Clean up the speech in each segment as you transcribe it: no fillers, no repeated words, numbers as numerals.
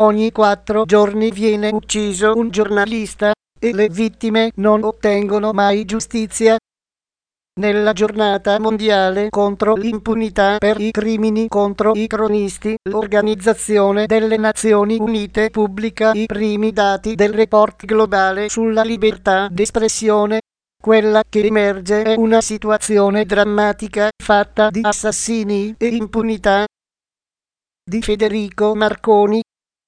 ogni 4 giorni viene ucciso un giornalista, e le vittime non ottengono mai giustizia. Nella giornata mondiale contro l'impunità per i crimini contro i cronisti, l'Organizzazione delle Nazioni Unite pubblica i primi dati del report globale sulla libertà d'espressione. Quella che emerge è una situazione drammatica, fatta di assassini e impunità. Di Federico Marconi.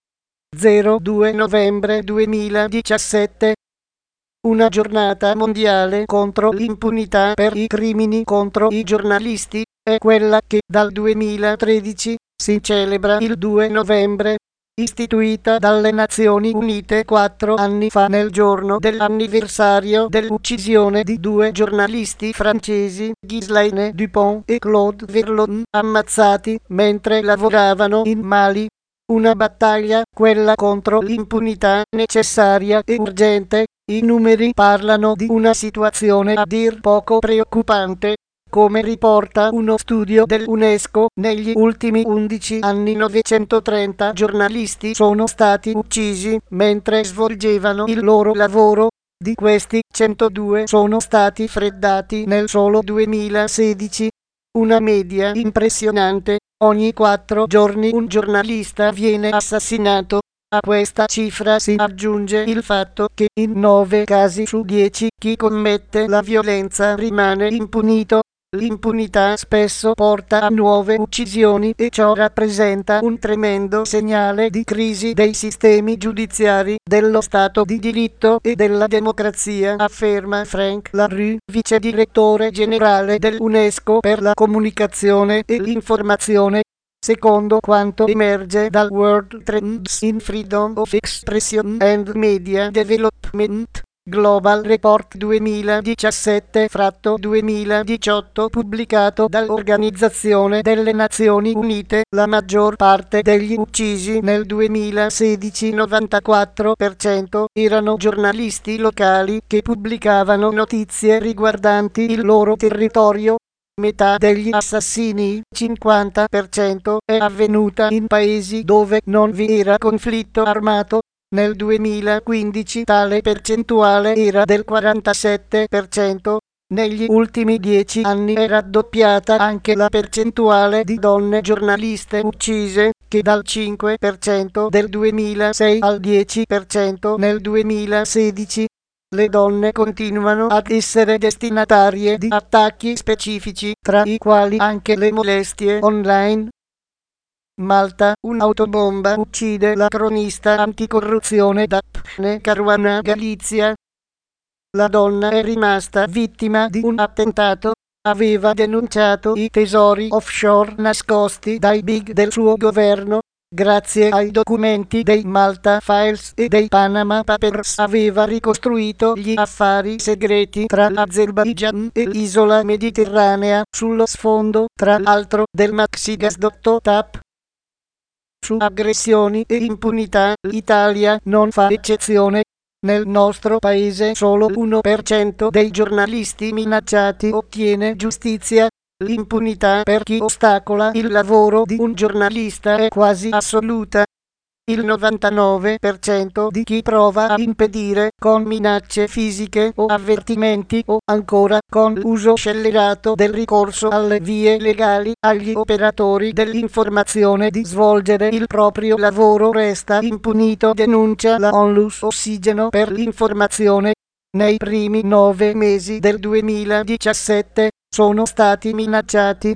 02 novembre 2017. Una giornata mondiale contro l'impunità per i crimini contro i giornalisti è quella che dal 2013 si celebra il 2 novembre, istituita dalle Nazioni Unite 4 anni fa nel giorno dell'anniversario dell'uccisione di 2 giornalisti francesi, Ghislaine Dupont e Claude Verlon, ammazzati mentre lavoravano in Mali. Una battaglia, quella contro l'impunità, necessaria e urgente. I numeri parlano di una situazione a dir poco preoccupante. Come riporta uno studio dell'UNESCO, negli ultimi 11 anni 930 giornalisti sono stati uccisi mentre svolgevano il loro lavoro. Di questi, 102 sono stati freddati nel solo 2016. Una media impressionante. Ogni 4 giorni un giornalista viene assassinato. A questa cifra si aggiunge il fatto che in 9 casi su 10 chi commette la violenza rimane impunito. L'impunità spesso porta a nuove uccisioni e ciò rappresenta un tremendo segnale di crisi dei sistemi giudiziari, dello Stato di diritto e della democrazia, afferma Frank LaRue, vice direttore generale dell'UNESCO per la comunicazione e l'informazione. Secondo quanto emerge dal World Trends in Freedom of Expression and Media Development, Global Report 2017-2018 pubblicato dall'Organizzazione delle Nazioni Unite, la maggior parte degli uccisi nel 2016, 94%, erano giornalisti locali che pubblicavano notizie riguardanti il loro territorio. Metà degli assassini, 50%, è avvenuta in paesi dove non vi era conflitto armato. Nel 2015 tale percentuale era del 47%. Negli ultimi 10 anni è raddoppiata anche la percentuale di donne giornaliste uccise, che dal 5% del 2006 al 10% nel 2016. Le donne continuano ad essere destinatarie di attacchi specifici, tra i quali anche le molestie online. Malta, un'autobomba uccide la cronista anticorruzione Daphne Caruana Galizia. La donna è rimasta vittima di un attentato. Aveva denunciato i tesori offshore nascosti dai big del suo governo. Grazie ai documenti dei Malta Files e dei Panama Papers aveva ricostruito gli affari segreti tra l'Azerbaigian e l'isola mediterranea, sullo sfondo, tra l'altro, del maxigasdotto TAP. Su aggressioni e impunità, l'Italia non fa eccezione. Nel nostro paese solo l'1% dei giornalisti minacciati ottiene giustizia. L'impunità per chi ostacola il lavoro di un giornalista è quasi assoluta. Il 99% di chi prova a impedire con minacce fisiche o avvertimenti o ancora con l'uso scellerato del ricorso alle vie legali agli operatori dell'informazione di svolgere il proprio lavoro resta impunito, denuncia la Onlus Ossigeno per l'informazione. Nei primi 9 mesi del 2017 sono stati minacciati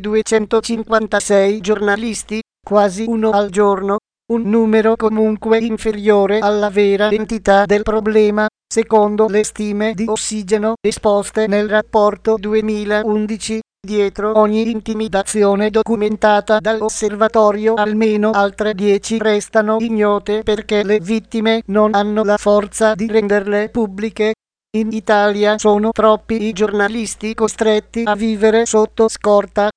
256 giornalisti, quasi uno al giorno. Un numero comunque inferiore alla vera entità del problema, secondo le stime di Ossigeno esposte nel rapporto 2011. Dietro ogni intimidazione documentata dall'osservatorio almeno altre 10 restano ignote perché le vittime non hanno la forza di renderle pubbliche. In Italia sono troppi i giornalisti costretti a vivere sotto scorta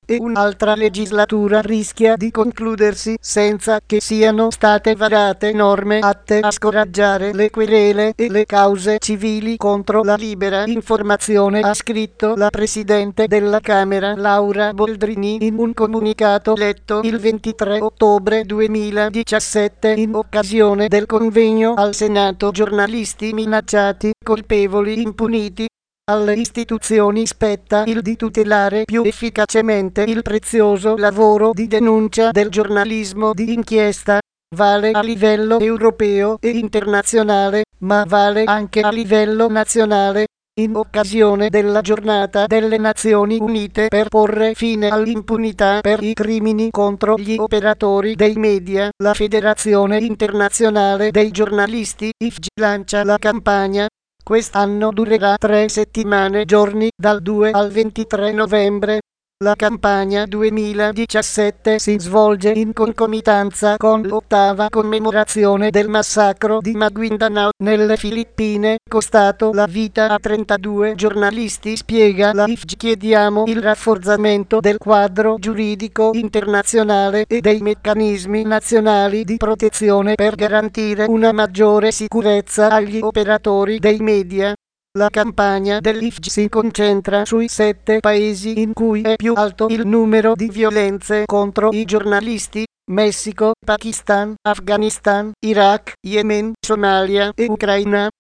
e un'altra legislatura rischia di concludersi senza che siano state varate norme atte a scoraggiare le querele e le cause civili contro la libera informazione, ha scritto la Presidente della Camera Laura Boldrini in un comunicato letto il 23 ottobre 2017 in occasione del convegno al Senato Giornalisti minacciati, colpevoli impuniti. Alle istituzioni spetta il di tutelare più efficacemente il prezioso lavoro di denuncia del giornalismo di inchiesta. Vale a livello europeo e internazionale, ma vale anche a livello nazionale. In occasione della giornata delle Nazioni Unite per porre fine all'impunità per i crimini contro gli operatori dei media, la Federazione Internazionale dei Giornalisti IFGI lancia la campagna. Quest'anno durerà 3 settimane, giorni dal 2 al 23 novembre. La campagna 2017 si svolge in concomitanza con l'8ª commemorazione del massacro di Maguindanao nelle Filippine, costato la vita a 32 giornalisti, spiega la IFGI. Chiediamo il rafforzamento del quadro giuridico internazionale e dei meccanismi nazionali di protezione per garantire una maggiore sicurezza agli operatori dei media. La campagna dell'IFGI si concentra sui 7 paesi in cui è più alto il numero di violenze contro i giornalisti: Messico, Pakistan, Afghanistan, Iraq, Yemen, Somalia e Ucraina.